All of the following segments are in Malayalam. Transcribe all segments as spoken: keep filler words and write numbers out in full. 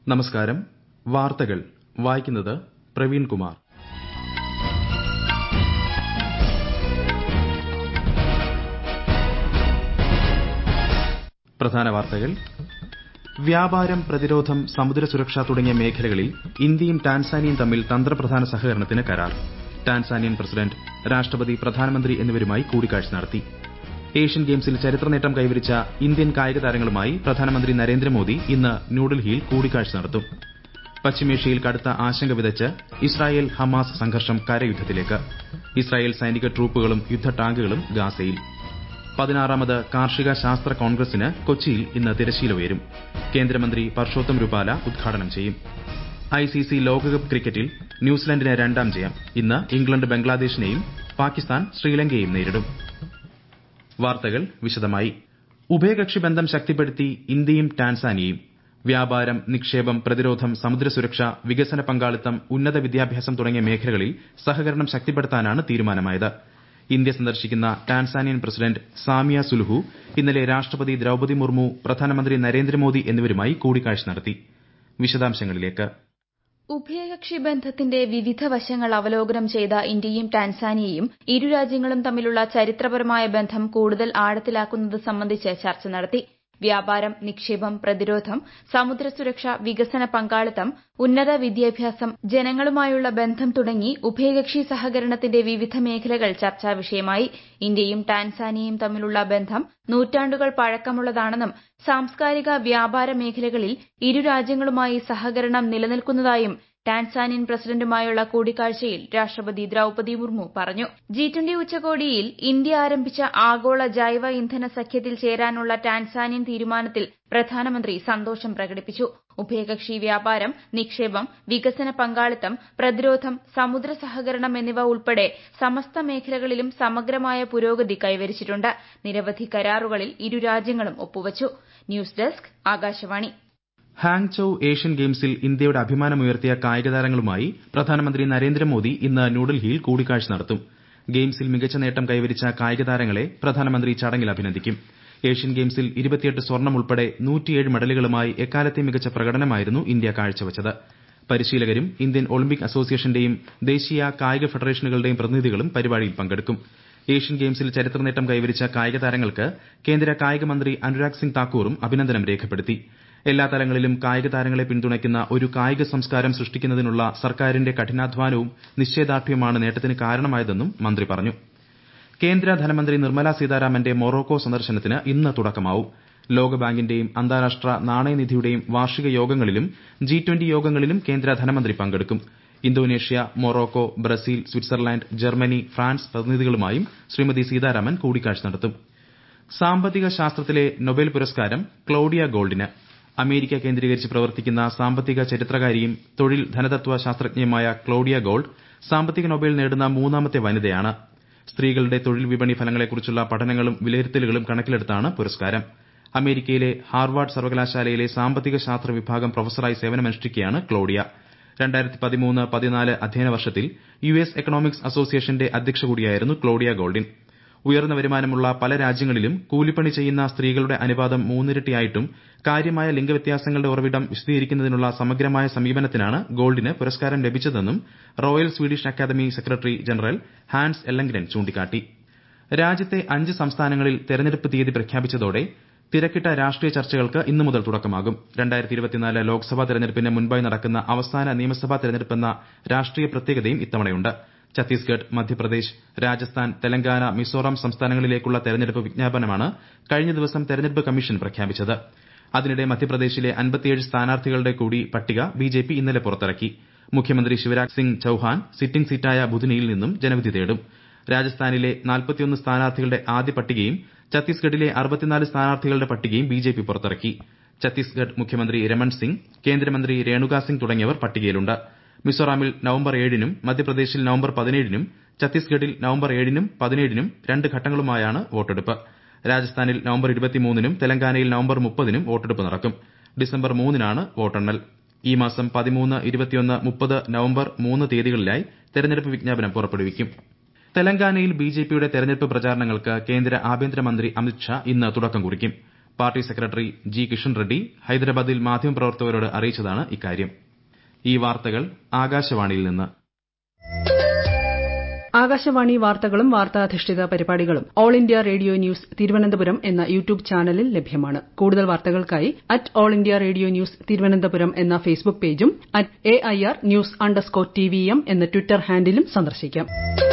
നമസ്കാരം. വാർത്തകൾ വായിക്കുന്നത് പ്രവീൺ കുമാർ. പ്രധാന വാർത്തകൾ. വ്യാപാരം, പ്രതിരോധം, സമുദ്ര സുരക്ഷ തുടങ്ങിയ മേഖലകളിൽ ഇന്ത്യയും ടാൻസാനിയയും തമ്മിൽ തന്ത്രപ്രധാന സഹകരണത്തിന് കരാർ. ടാൻസാനിയൻ പ്രസിഡന്റ്, രാഷ്ട്രപതി, പ്രധാനമന്ത്രി എന്നിവരുമായി കൂടിക്കാഴ്ച നടത്തി. ഏഷ്യൻ ഗെയിംസിൽ ചരിത്രനേട്ടം കൈവരിച്ച ഇന്ത്യൻ കായിക താരങ്ങളുമായി പ്രധാനമന്ത്രി നരേന്ദ്രമോദി ഇന്ന് ന്യൂഡൽഹിയിൽ കൂടിക്കാഴ്ച നടത്തും. പശ്ചിമേഷ്യയിൽ കടുത്ത ആശങ്ക വിതച്ച് ഇസ്രായേൽ ഹമാസ് സംഘർഷം കരയുദ്ധത്തിലേക്ക്. ഇസ്രായേൽ സൈനിക ട്രൂപ്പുകളും യുദ്ധ ടാങ്കുകളും ഗാസയിൽ. പതിനാറാമത് കാർഷിക ശാസ്ത്ര കോൺഗ്രസിന് കൊച്ചിയിൽ ഇന്ന് തിരശ്ശീല ഉയരും. കേന്ദ്രമന്ത്രി പർഷോത്തം രൂപാല ഉദ്ഘാടനം ചെയ്യും. ഐസിസി ലോകകപ്പ് ക്രിക്കറ്റിൽ ന്യൂസിലൻഡിന് രണ്ടാം ജയം. ഇന്ന് ഇംഗ്ലണ്ട് ബംഗ്ലാദേശിനെയും പാകിസ്ഥാൻ ശ്രീലങ്കയെയും നേരിടും. വാർത്തകൾ വിശദമായി. ഉഭയകക്ഷി ബന്ധം ശക്തിപ്പെടുത്തി ഇന്ത്യയും ടാൻസാനിയയും. വ്യാപാരം, നിക്ഷേപം, പ്രതിരോധം, സമുദ്ര സുരക്ഷ, വികസന പങ്കാളിത്തം, ഉന്നത വിദ്യാഭ്യാസം തുടങ്ങിയ മേഖലകളിൽ സഹകരണം ശക്തിപ്പെടുത്താനാണ് തീരുമാനമായത്. ഇന്ത്യ സന്ദർശിക്കുന്ന ടാൻസാനിയൻ പ്രസിഡന്റ് സാമിയ സുലുഹു ഇന്നലെ രാഷ്ട്രപതി ദ്രൌപദി മുർമു, പ്രധാനമന്ത്രി നരേന്ദ്രമോദി എന്നിവരുമായി കൂടിക്കാഴ്ച നടത്തി. വിശദാംശങ്ങളിലേക്ക്. ഉഭയകക്ഷി ബന്ധത്തിന്റെ വിവിധ വശങ്ങൾ അവലോകനം ചെയ്ത ഇന്ത്യയും ടാൻസാനിയയും ഇരു രാജ്യങ്ങളും തമ്മിലുള്ള ചരിത്രപരമായ ബന്ധം കൂടുതൽ ആഴത്തിലാക്കുന്നത് സംബന്ധിച്ച് ചർച്ച നടത്തി. വ്യാപാരം, നിക്ഷേപം, പ്രതിരോധം, സമുദ്ര സുരക്ഷ, വികസന പങ്കാളിത്തം, ഉന്നത വിദ്യാഭ്യാസം, ജനങ്ങളുമായുള്ള ബന്ധം തുടങ്ങി ഉഭയകക്ഷി സഹകരണത്തിന്റെ വിവിധ മേഖലകൾ ചർച്ചാ വിഷയമായി. ഇന്ത്യയും ടാൻസാനിയയും തമ്മിലുള്ള ബന്ധം നൂറ്റാണ്ടുകൾ പഴക്കമുള്ളതാണെന്നും സാംസ്കാരിക, വ്യാപാര മേഖലകളിൽ ഇരു രാജ്യങ്ങളുമായി സഹകരണം നിലനിൽക്കുന്നതായും ടാൻസാനിയൻ പ്രസിഡന്റുമായുള്ള കൂടിക്കാഴ്ചയിൽ രാഷ്ട്രപതി ദ്രൌപദി മുർമു പറഞ്ഞു. ജി ട്വന്റി ഉച്ചകോടിയിൽ ഇന്ത്യ ആരംഭിച്ച ആഗോള ജൈവ ഇന്ധന സഖ്യത്തിൽ ചേരാനുള്ള ടാൻസാനിയൻ തീരുമാനത്തിൽ പ്രധാനമന്ത്രി സന്തോഷം പ്രകടിപ്പിച്ചു. ഉഭയകക്ഷി വ്യാപാരം, നിക്ഷേപം, വികസന പങ്കാളിത്തം, പ്രതിരോധം, സമുദ്ര സഹകരണം എന്നിവ ഉൾപ്പെടെ സമസ്ത മേഖലകളിലും സമഗ്രമായ പുരോഗതി കൈവരിച്ചിട്ടുണ്ട്. നിരവധി കരാറുകളിൽ ഇരു രാജ്യങ്ങളും ഒപ്പുവച്ചു. News desk, Akashvani. Hangzhou Asian ഗെയിംസിൽ ഇന്ത്യയുടെ അഭിമാനമുയർത്തിയ കായിക താരങ്ങളുമായി പ്രധാനമന്ത്രി നരേന്ദ്രമോദി ഇന്ന് ന്യൂഡൽഹിയിൽ കൂടിക്കാഴ്ച നടത്തും. ഗെയിംസിൽ മികച്ച നേട്ടം കൈവരിച്ച കായിക താരങ്ങളെ പ്രധാനമന്ത്രി ചടങ്ങിൽ അഭിനന്ദിക്കും. ഏഷ്യൻ ഗെയിംസിൽ ഇരുപത്തിയെട്ട് സ്വർണം ഉൾപ്പെടെ നൂറ്റിയേഴ് മെഡലുകളുമായി എക്കാലത്തെയും മികച്ച പ്രകടനമായിരുന്നു ഇന്ത്യ കാഴ്ചവച്ചത്. പരിശീലകരും ഇന്ത്യൻ ഒളിമ്പിക് അസോസിയേഷന്റെയും ദേശീയ കായിക ഫെഡറേഷനുകളുടെയും പ്രതിനിധികളും പരിപാടിയിൽ പങ്കെടുക്കും. ഏഷ്യൻ ഗെയിംസിൽ ചരിത്രനേട്ടം കൈവരിച്ച കായിക താരങ്ങൾക്ക് കേന്ദ്ര കായിക മന്ത്രി അനുരാഗ് സിംഗ് താക്കൂറും അഭിനന്ദനം രേഖപ്പെടുത്തി. എല്ലാ തലങ്ങളിലും കായിക താരങ്ങളെ പിന്തുണയ്ക്കുന്ന ഒരു കായിക സംസ്കാരം സൃഷ്ടിക്കുന്നതിനുള്ള സർക്കാരിന്റെ കഠിനാധ്വാനവും നിശ്ചയദാർഢ്യവുമാണ് നേട്ടത്തിന് കാരണമായതെന്നും മന്ത്രി പറഞ്ഞു. കേന്ദ്ര ധനമന്ത്രി നിർമ്മല സീതാരാമന്റെ മൊറോക്കോ സന്ദർശനത്തിന് ഇന്ന് തുടക്കമാവും. ലോകബാങ്കിന്റെയും അന്താരാഷ്ട്ര നാണയനിധിയുടെയും വാർഷിക യോഗങ്ങളിലും ജി ട്വന്റി യോഗങ്ങളിലും കേന്ദ്ര ധനമന്ത്രി പങ്കെടുക്കും. Indonesia, Morocco, Brazil, Switzerland, Germany, France പ്രതിനിധികളുമായും ശ്രീമതി സീതാരാമൻ കൂടിക്കാഴ്ച നടത്തും. സാമ്പത്തിക ശാസ്ത്രത്തിലെ നൊബേൽ പുരസ്കാരം ക്ലൌഡിയ ഗോൾഡിന്. അമേരിക്ക കേന്ദ്രീകരിച്ച് പ്രവർത്തിക്കുന്ന സാമ്പത്തിക ചരിത്രകാരിയും തൊഴിൽ ധനതത്വ ശാസ്ത്രജ്ഞയുമായ ക്ലൌഡിയ ഗോൾഡ് സാമ്പത്തിക നൊബേൽ നേടുന്ന മൂന്നാമത്തെ വനിതയാണ്. സ്ത്രീകളുടെ തൊഴിൽ വിപണി ഫലങ്ങളെക്കുറിച്ചുള്ള പഠനങ്ങളും വിലയിരുത്തലുകളും കണക്കിലെടുത്താണ് പുരസ്കാരം. അമേരിക്കയിലെ ഹാർവാർഡ് സർവകലാശാലയിലെ സാമ്പത്തിക ശാസ്ത്ര വിഭാഗം പ്രൊഫസറായി സേവനമനുഷ്ഠിക്കുകയാണ് ക്ലൌഡിയ. രണ്ടായിരത്തി പതിമൂന്ന് പതിനാല് അധ്യയന വർഷത്തിൽ യു എസ് എക്കണോമിക്സ് അസോസിയേഷന്റെ അധ്യക്ഷ കൂടിയായിരുന്നു ക്ലൌഡിയ ഗോൾഡിൻ. ഉയർന്ന വരുമാനമുള്ള പല രാജ്യങ്ങളിലും കൂലിപ്പണി ചെയ്യുന്ന സ്ത്രീകളുടെ അനുപാതം മൂന്നിരട്ടിയായിട്ടും കാര്യമായ ലിംഗവ്യത്യാസങ്ങളുടെ ഉറവിടം വിശദീകരിക്കുന്നതിനുള്ള സമഗ്രമായ സമീപനത്തിനാണ് ഗോൾഡിന് പുരസ്കാരം ലഭിച്ചതെന്നും royal Swedish academy secretary general Hans Ellegren ചൂണ്ടിക്കാട്ടി. രാജ്യത്തെ അഞ്ച് സംസ്ഥാനങ്ങളിൽ തെരഞ്ഞെടുപ്പ് തീയതി പ്രഖ്യാപിച്ചതോടെ തിരക്കിട്ട രാഷ്ട്രീയ ചർച്ചകൾക്ക് ഇന്നു മുതൽ തുടക്കമാകും. രണ്ടായിരത്തി ഇരുപത്തിനാല് ലോക്സഭാ തെരഞ്ഞെടുപ്പിന് മുൻപായി നടക്കുന്ന അവസാന നിയമസഭാ തെരഞ്ഞെടുപ്പെന്ന രാഷ്ട്രീയ പ്രത്യേകതയും ഇത്തവണയുണ്ട്. ഛത്തീസ്ഗഡ്, മധ്യപ്രദേശ്, രാജസ്ഥാൻ, തെലങ്കാന, മിസോറാം സംസ്ഥാനങ്ങളിലേക്കുള്ള തെരഞ്ഞെടുപ്പ് വിജ്ഞാപനമാണ് കഴിഞ്ഞ ദിവസം തെരഞ്ഞെടുപ്പ് കമ്മീഷൻ പ്രഖ്യാപിച്ചത്. അതിനിടെ മധ്യപ്രദേശിലെ അൻപത്തിയേഴ് സ്ഥാനാർത്ഥികളുടെ കൂടി പട്ടിക ബിജെപി ഇന്നലെ പുറത്തിറക്കി. മുഖ്യമന്ത്രി ശിവരാജ് സിംഗ് ചൌഹാൻ സിറ്റിംഗ് സീറ്റായ ബുധനിയിൽ നിന്നും ജനവിധി തേടും. രാജസ്ഥാനിലെ നാൽപ്പത്തിയൊന്ന് സ്ഥാനാർത്ഥികളുടെ ആദ്യ പട്ടികയും ഛത്തീസ്ഗഡിലെ അറുപത്തിനാല് സ്ഥാനാർത്ഥികളുടെ പട്ടികയും ബിജെപി പുറത്തിറക്കി. ഛത്തീസ്ഗഡ് മുഖ്യമന്ത്രി രമൺ സിംഗ്, കേന്ദ്രമന്ത്രി രേണുക സിംഗ് തുടങ്ങിയവർ പട്ടികയിലുണ്ട്. മിസോറാമിൽ നവംബർ ഏഴിനും മധ്യപ്രദേശിൽ നവംബർ പതിനേഴിനും ഛത്തീസ്ഗഡിൽ നവംബർ ഏഴിനും പതിനേഴിനും രണ്ട് ഘട്ടങ്ങളുമായാണ് വോട്ടെടുപ്പ്. രാജസ്ഥാനിൽ നവംബർ ഇരുപത്തിമൂന്നിനും തെലങ്കാനയിൽ നവംബർ മുപ്പതിനും വോട്ടെടുപ്പ് നടക്കും. ഡിസംബർ മൂന്നിനാണ് വോട്ടെണ്ണൽ. ഈ മാസം പതിമൂന്ന്, ഇരുപത്തിയൊന്ന്, മുപ്പത് നവംബർ മൂന്ന് തീയതികളിലായി തെരഞ്ഞെടുപ്പ് വിജ്ഞാപനം പുറപ്പെടുവിക്കും. തെലങ്കാനയിൽ ബിജെപിയുടെ തെരഞ്ഞെടുപ്പ് പ്രചാരണങ്ങൾക്ക് കേന്ദ്ര ആഭ്യന്തരമന്ത്രി അമിത് ഷാ ഇന്ന് തുടക്കം കുറിക്കും. Party secretary G Kishan Reddy ഹൈദരാബാദിൽ മാധ്യമപ്രവർത്തകരോട് അറിയിച്ചതാണ് ഇക്കാര്യം. ഈ വാർത്തകൾ ആകാശവാണിയിൽ നിന്ന്. ആകാശവാണി വാർത്തകളും വാർത്താധിഷ്ഠിത പരിപാടികളും all India radio news Thiruvananthapuram എന്ന യൂട്യൂബ് ചാനലിൽ ലഭ്യമാണ്. കൂടുതൽ വാർത്തകൾക്കായി at all India radio news Thiruvananthapuram എന്ന ഫേസ്ബുക്ക് പേജും at A I R news underscore T V M എന്ന ട്വിറ്റർ ഹാൻഡിലും സന്ദർശിക്കാം.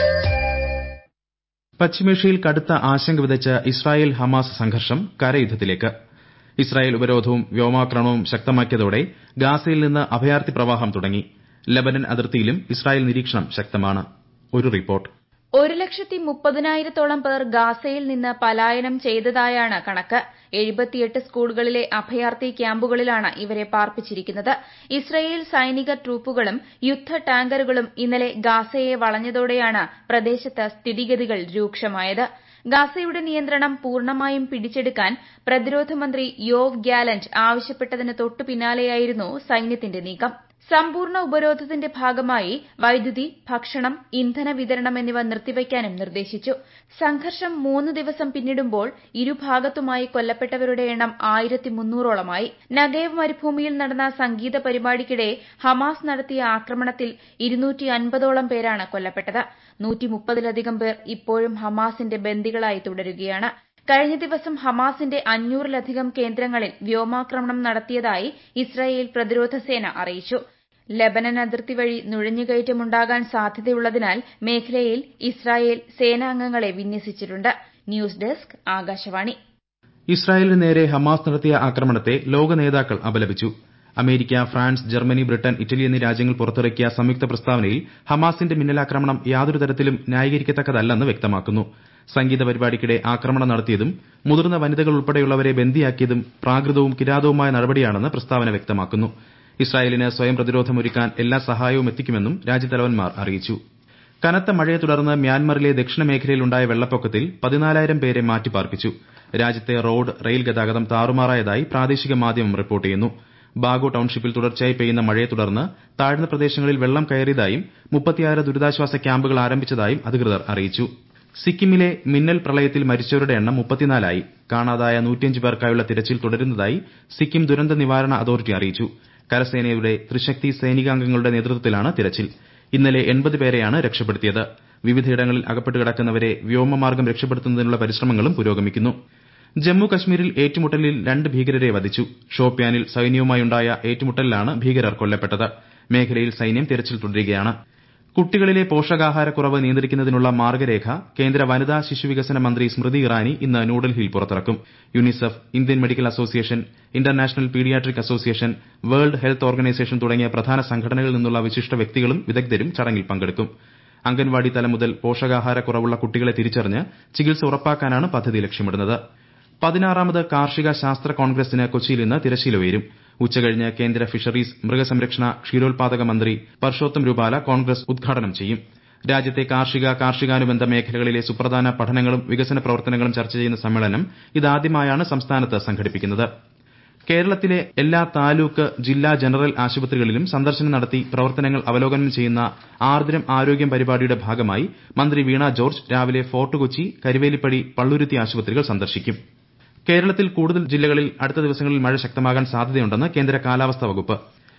പശ്ചിമേഷ്യയിൽ കടുത്ത ആശങ്ക വിതച്ച ഇസ്രായേൽ ഹമാസ് സംഘർഷം കരയുദ്ധത്തിലേക്ക്. ഇസ്രായേൽ ഉപരോധവും വ്യോമാക്രമണവും ശക്തമാക്കിയതോടെ ഗാസയിൽ നിന്ന് അഭയാർത്ഥി പ്രവാഹം തുടങ്ങി. ലബനൻ അതിർത്തിയിലും ഇസ്രായേൽ നിരീക്ഷണം ശക്തമാണ്. ഒരു റിപ്പോർട്ട്. ഒരു ലക്ഷത്തി മുപ്പതിനായിരത്തോളം പേർ ഗാസയിൽ നിന്ന് പലായനം ചെയ്തതായാണ് കണക്ക്. എഴുപത്തിയെട്ട് സ്കൂളുകളിലെ അഭയാർത്ഥി ക്യാമ്പുകളിലാണ് ഇവരെ പാർപ്പിച്ചിരിക്കുന്നത്. ഇസ്രായേൽ സൈനിക ട്രൂപ്പുകളും യുദ്ധ ടാങ്കറുകളും ഇന്നലെ ഗാസയെ വളഞ്ഞതോടെയാണ് പ്രദേശത്ത് സ്ഥിതിഗതികൾ രൂക്ഷമായത്. ഗാസയുടെ നിയന്ത്രണം പൂർണ്ണമായും പിടിച്ചെടുക്കാൻ പ്രതിരോധ മന്ത്രി യോവ് ഗ്യാലന്റ് ആവശ്യപ്പെട്ടതിന് തൊട്ടു പിന്നാലെയായിരുന്നു സൈന്യത്തിന്റെ നീക്കം. സമ്പൂർണ്ണ ഉപരോധത്തിന്റെ ഭാഗമായി വൈദ്യുതി, ഭക്ഷണം, ഇന്ധന വിതരണം എന്നിവ നിർത്തിവയ്ക്കാനും നിർദ്ദേശിച്ചു. സംഘർഷം മൂന്ന് ദിവസം പിന്നിടുമ്പോൾ ഇരുഭാഗത്തുമായി കൊല്ലപ്പെട്ടവരുടെ എണ്ണം ആയിരത്തി മുന്നൂറോളമായി. നഗേവ് മരുഭൂമിയിൽ നടന്ന സംഗീത പരിപാടിക്കിടെ ഹമാസ് നടത്തിയ ആക്രമണത്തിൽ ഇരുന്നൂറ്റി അൻപതോളം പേരാണ് കൊല്ലപ്പെട്ടത്. നൂറ്റി മുപ്പതിലധികം പേർ ഇപ്പോഴും ഹമാസിന്റെ ബന്ദികളായി തുടരുകയാണ്. കഴിഞ്ഞ ദിവസം ഹമാസിന്റെ അഞ്ഞൂറിലധികം കേന്ദ്രങ്ങളിൽ വ്യോമാക്രമണം നടത്തിയതായി ഇസ്രായേൽ പ്രതിരോധ സേന അറിയിച്ചു. ലബനൻ അതിർത്തി വഴി നുഴഞ്ഞുകയറ്റമുണ്ടാകാൻ സാധ്യതയുള്ളതിനാൽ മേഖലയിൽ ഇസ്രായേൽ സേനാംഗങ്ങളെ വിന്യസിച്ചിട്ടുണ്ട്. News desk Akashvani. ഇസ്രായേലിന് നേരെ ഹമാസ് നടത്തിയ ആക്രമണത്തെ ലോക നേതാക്കൾ അപലപിച്ചു. America, France, Germany, Britain, Italy എന്നീ രാജ്യങ്ങൾ പുറത്തിറക്കിയ സംയുക്ത പ്രസ്താവനയിൽ ഹമാസിന്റെ മിന്നലാക്രമണം യാതൊരു തരത്തിലും ന്യായീകരിക്കത്തക്കതല്ലെന്ന് വ്യക്തമാക്കുന്നു. സംഗീത പരിപാടിക്കിടെ ആക്രമണം നടത്തിയതും മുതിർന്ന വനിതകൾ ഉൾപ്പെടെയുള്ളവരെ ബന്ദിയാക്കിയതും പ്രാകൃതവും കിരാതവുമായ നടപടിയാണെന്ന് പ്രസ്താവന വ്യക്തമാക്കുന്നു. ഇസ്രായേലിന് സ്വയം പ്രതിരോധമൊരുക്കാൻ എല്ലാ സഹായവും എത്തിക്കുമെന്നും രാജ്യത്തലവന്മാർ അറിയിച്ചു. കനത്ത മഴയെ തുടർന്ന് മ്യാൻമറിലെ ദക്ഷിണ മേഖലയിലുണ്ടായ വെള്ളപ്പൊക്കത്തിൽ പതിനാലായിരം പേരെ മാറ്റിപ്പാർപ്പിച്ചു. രാജ്യത്തെ റോഡ്, റെയിൽ ഗതാഗതം താറുമാറായതായി പ്രാദേശിക മാധ്യമം റിപ്പോർട്ട് ചെയ്യുന്നു. ബാഗോ ടൌൺഷിപ്പിൽ തുടർച്ചയായി പെയ്യുന്ന മഴയെ തുടർന്ന് താഴ്ന്ന പ്രദേശങ്ങളിൽ വെള്ളം കയറിയതായും മുപ്പത്തിയാറ് ദുരിതാശ്വാസ ക്യാമ്പുകൾ ആരംഭിച്ചതായും അധികൃതർ അറിയിച്ചു. സിക്കിമിലെ മിന്നൽ പ്രളയത്തിൽ മരിച്ചവരുടെ എണ്ണം മുപ്പത്തിനാലായി. കാണാതായ നൂറ്റിയഞ്ച് പേർക്കായുള്ള തിരച്ചിൽ തുടരുന്നതായി സിക്കിം ദുരന്ത നിവാരണ അതോറിറ്റി അറിയിച്ചു. കരസേനയുടെ ത്രിശക്തി സൈനികാംഗങ്ങളുടെ നേതൃത്വത്തിലാണ് തിരച്ചിൽ. ഇന്നലെ എൺപത് പേരെയാണ് രക്ഷപ്പെടുത്തിയത്. വിവിധയിടങ്ങളിൽ അകപ്പെട്ട് കിടക്കുന്നവരെ വ്യോമമാർഗ്ഗം രക്ഷപ്പെടുത്തുന്നതിനുള്ള പരിശ്രമങ്ങളും പുരോഗമിക്കുന്നു. ജമ്മു കശ്മീരിൽ ഏറ്റുമുട്ടലിൽ രണ്ട് ഭീകരരെ വധിച്ചു. ഷോപ്പിയാനിൽ സൈന്യവുമായുണ്ടായ ഏറ്റുമുട്ടലിലാണ് ഭീകരർ കൊല്ലപ്പെട്ടത്. മേഖലയിൽ സൈന്യം തിരച്ചിൽ തുടരുകയാണ്. കുട്ടികളിലെ പോഷകാഹാരക്കുറവ് നിയന്ത്രിക്കുന്നതിനുള്ള മാർഗ്ഗരേഖ കേന്ദ്ര വനിതാ ശിശുവികസന മന്ത്രി സ്മൃതി ഇറാനി ഇന്ന് ന്യൂഡൽഹിയിൽ പുറത്തിറക്കും. UNICEF, Indian medical association, international paediatric association, world health organisation തുടങ്ങിയ പ്രധാന സംഘടനകളിൽ നിന്നുള്ള വിശിഷ്ട വ്യക്തികളും വിദഗ്ധരും ചടങ്ങിൽ പങ്കെടുക്കും. അംഗൻവാടി തലം മുതൽ പോഷകാഹാരക്കുറവുള്ള കുട്ടികളെ തിരിച്ചറിഞ്ഞ് ചികിത്സ ഉറപ്പാക്കാനാണ് പദ്ധതി ലക്ഷ്യമിടുന്നത്. പതിനാറാമത് കാർഷിക ശാസ്ത്ര കോൺഗ്രസിന് കൊച്ചിയിൽ ഇന്ന് തിരശ്ശീല ഉയരും. ഉച്ചകഴിഞ്ഞ് കേന്ദ്ര ഫിഷറീസ്, മൃഗസംരക്ഷണ, ക്ഷീരോത്പാദക മന്ത്രി പർഷോത്തം രൂപാല കോൺഗ്രസ് ഉദ്ഘാടനം ചെയ്യും. രാജ്യത്തെ കാർഷിക, കാർഷികാനുബന്ധ മേഖലകളിലെ സുപ്രധാന പഠനങ്ങളും വികസന പ്രവർത്തനങ്ങളും ചർച്ച ചെയ്യുന്ന സമ്മേളനം ഇതാദ്യമായാണ് സംസ്ഥാനത്ത് സംഘടിപ്പിക്കുന്നത്. കേരളത്തിലെ എല്ലാ താലൂക്ക്, ജില്ലാ ജനറൽ ആശുപത്രികളിലും സന്ദർശനം നടത്തി പ്രവർത്തനങ്ങൾ അവലോകനം ചെയ്യുന്ന ആർദ്രം ആരോഗ്യം പരിപാടിയുടെ ഭാഗമായി മന്ത്രി വീണ ജോർജ് രാവിലെ ഫോർട്ട് കൊച്ചി, കരുവേലിപ്പടി, പള്ളുരുത്തി ആശുപത്രികൾ സന്ദർശിക്കും. കേരളത്തിൽ കൂടുതൽ ജില്ലകളിൽ അടുത്ത ദിവസങ്ങളിൽ മഴ ശക്തമാകാൻ സാധ്യതയുണ്ടെന്ന് കേന്ദ്ര കാലാവസ്ഥാ വകുപ്പ്.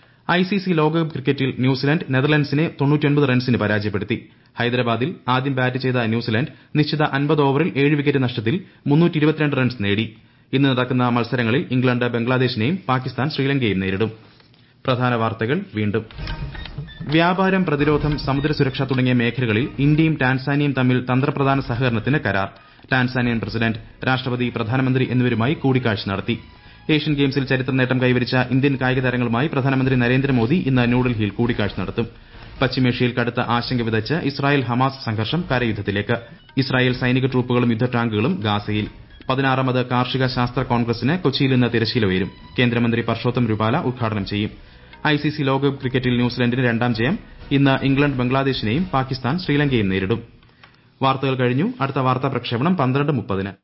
ഐസിസി ലോകകപ്പ് ക്രിക്കറ്റിൽ ന്യൂസിലൻഡ് നെതർലൻഡ്സിനെ തൊണ്ണൂറ്റിയൊൻപത് റൺസിന് പരാജയപ്പെടുത്തി. ഹൈദരാബാദിൽ ആദ്യം ബാറ്റ് ചെയ്ത ന്യൂസിലൻഡ് നിശ്ചിത അൻപത് ഓവറിൽ ഏഴ് വിക്കറ്റ് നഷ്ടത്തിൽ മുന്നൂറ്റി ഇരുപത്തിരണ്ട് റൺസ് നേടി. ഇന്ന് നടക്കുന്ന മത്സരങ്ങളിൽ ഇംഗ്ലണ്ട് ബംഗ്ലാദേശിനെയും പാകിസ്ഥാൻ ശ്രീലങ്കയെയും നേരിടും. പ്രധാന വാർത്തകൾ വീണ്ടും. വ്യാപാരം, പ്രതിരോധം, സമുദ്ര സുരക്ഷ തുടങ്ങിയ മേഖലകളിൽ ഇന്ത്യയും ടാൻസാനിയയും തമ്മിൽ തന്ത്രപ്രധാന സഹകരണത്തിന് കരാർ. ടാൻസാനിയൻ പ്രസിഡന്റ്, രാഷ്ട്രപതി, പ്രധാനമന്ത്രി എന്നിവരുമായി കൂടിക്കാഴ്ച നടത്തി. ഏഷ്യൻ ഗെയിംസിൽ ചരിത്ര നേട്ടം കൈവരിച്ച ഇന്ത്യൻ കായിക താരങ്ങളുമായി പ്രധാനമന്ത്രി നരേന്ദ്രമോദി ഇന്ന് ന്യൂഡൽഹിയിൽ കൂടിക്കാഴ്ച നടത്തും. പശ്ചിമേഷ്യയിൽ കടുത്ത ആശങ്ക വിതച്ച് ഇസ്രായേൽ ഹമാസ് സംഘർഷം കരയുദ്ധത്തിലേക്ക്. ഇസ്രായേൽ സൈനിക ട്രൂപ്പുകളും യുദ്ധ ടാങ്കുകളും ഗാസയിൽ. പതിനാറാമത് കാർഷിക ശാസ്ത്ര കോൺഗ്രസിന് കൊച്ചിയിൽ ഇന്ന് തിരശ്ശീല ഉയരും. കേന്ദ്രമന്ത്രി പർഷോത്തം രൂപാല ഉദ്ഘാടനം ചെയ്യും. ഐസിസി ലോകകപ്പ് ക്രിക്കറ്റിൽ ന്യൂസിലൻഡിന് രണ്ടാം ജയം. ഇന്ന് ഇംഗ്ലണ്ട് ബംഗ്ലാദേശിനെയും പാകിസ്ഥാൻ ശ്രീലങ്കയെയും നേരിടും. വാർത്തകൾ കഴിഞ്ഞു. അടുത്ത വാർത്താ പ്രക്ഷേപണം പന്ത്രണ്ട് മുപ്പതിന്.